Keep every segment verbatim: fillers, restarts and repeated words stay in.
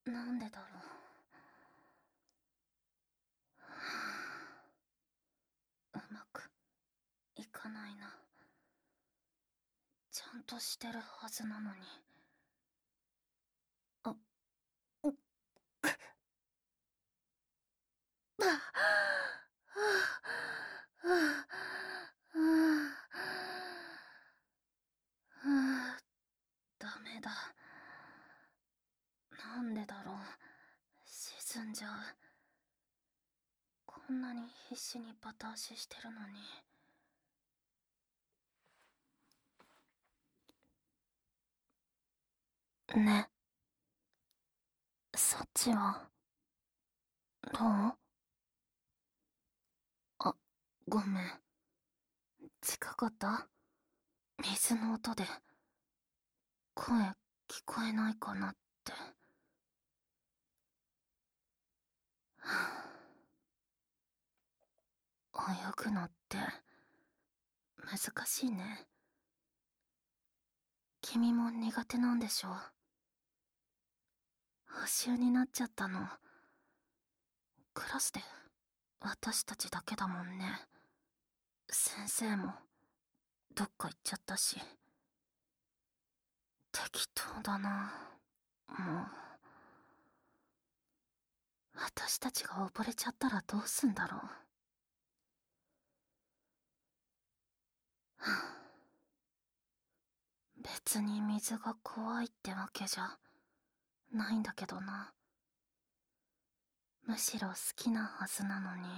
なんでだろう。うまくいかないな。ちゃんとしてるはずなのに。あ、うっ、ダメだ。なんでだろう。沈んじゃう。こんなに必死にバタ足してるのに。ね、そっちはどう？あ、ごめん。近かった？水の音で声聞こえないかなって。泳ぐのって難しいね。君も苦手なんでしょ？補習になっちゃったの。クラスで私たちだけだもんね。先生もどっか行っちゃったし。適当だな。もう私たちが溺れちゃったらどうすんだろう。はあ、別に水が怖いってわけじゃないんだけどな。むしろ好きなはずなのに。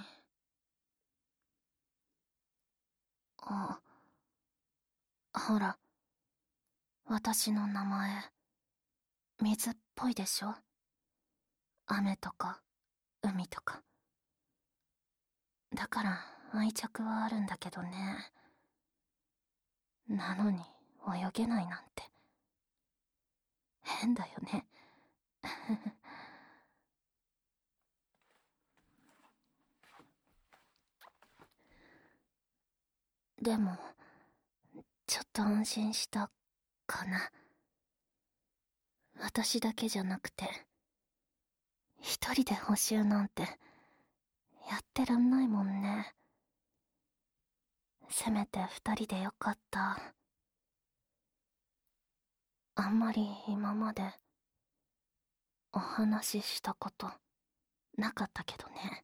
あ、ほら、私の名前水っぽいでしょ？雨とか海とか。だから愛着はあるんだけどね。なのに泳げないなんて変だよね。でもちょっと安心したかな。私だけじゃなくて一人で補習なんてやってらんないもんね。せめて二人でよかった。あんまり今までお話ししたことなかったけどね。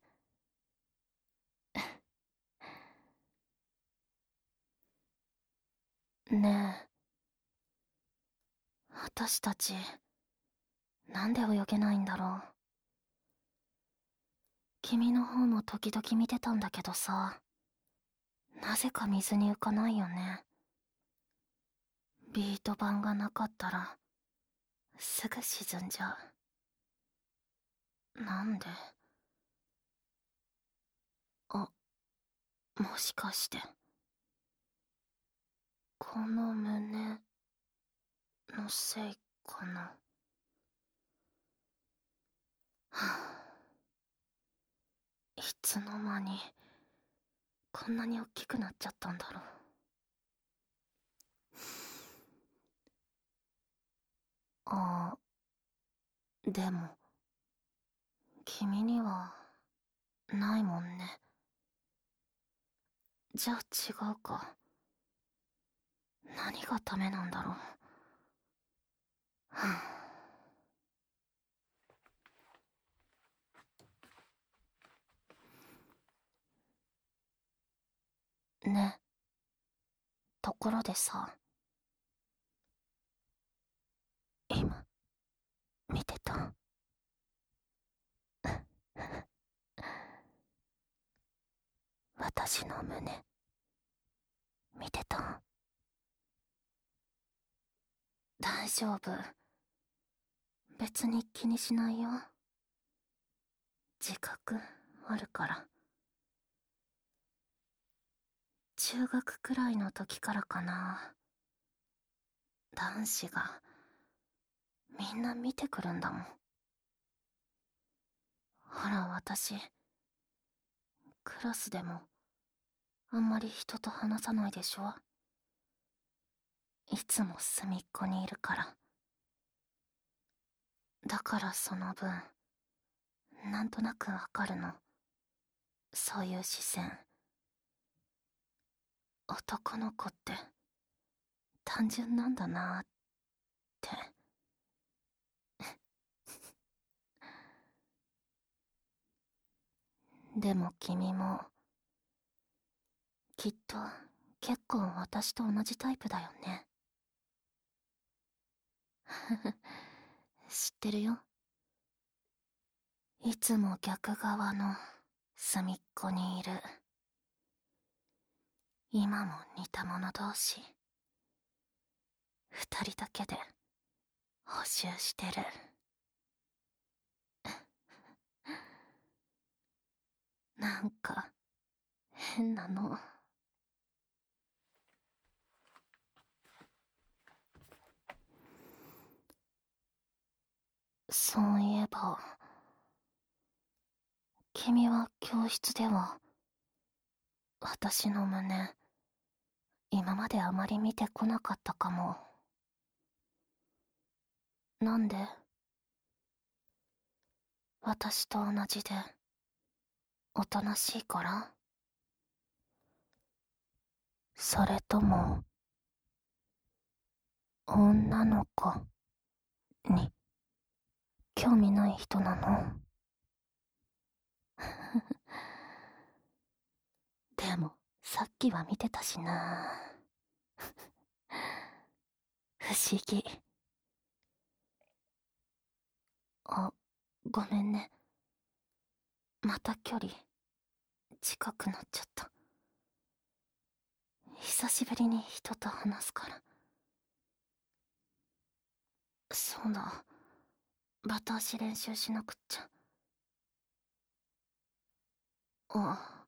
ねえ、私たちなんで泳げないんだろう。君の方も時々見てたんだけどさ、なぜか水に浮かないよね。ビート板がなかったらすぐ沈んじゃう。なんで？あ、もしかしてこの胸のせいかな。はあ、いつの間にこんなに大きくなっちゃったんだろう。ああ、でも君にはないもんね。じゃあ違うか。何がダメなんだろう。はあ、ね、ところでさ、今見てた？私の胸見てた？大丈夫。別に気にしないよ。自覚あるから。中学くらいの時からかな。男子がみんな見てくるんだもん。ほら私、クラスでもあんまり人と話さないでしょ。いつも隅っこにいるから。 だからその分、なんとなくわかるの。そういう視線。男の子って単純なんだなーって。でも君もきっと結構私と同じタイプだよね。知ってるよ。いつも逆側の隅っこにいる。今も似た者同士二人だけで補習してる。なんか変なの。そういえば君は教室では私の胸今まであまり見てこなかったかも。なんで？私と同じでおとなしいから？それとも女の子に興味ない人なの？でもさっきは見てたしな。不思議。あ、ごめんね。また距離近くなっちゃった。久しぶりに人と話すから。そうだ、バタ足練習しなくっちゃ。あ、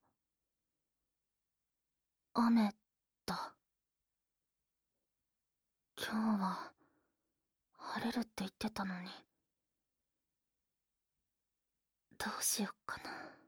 雨だ。今日は晴れるって言ってたのに。どうしよっかな。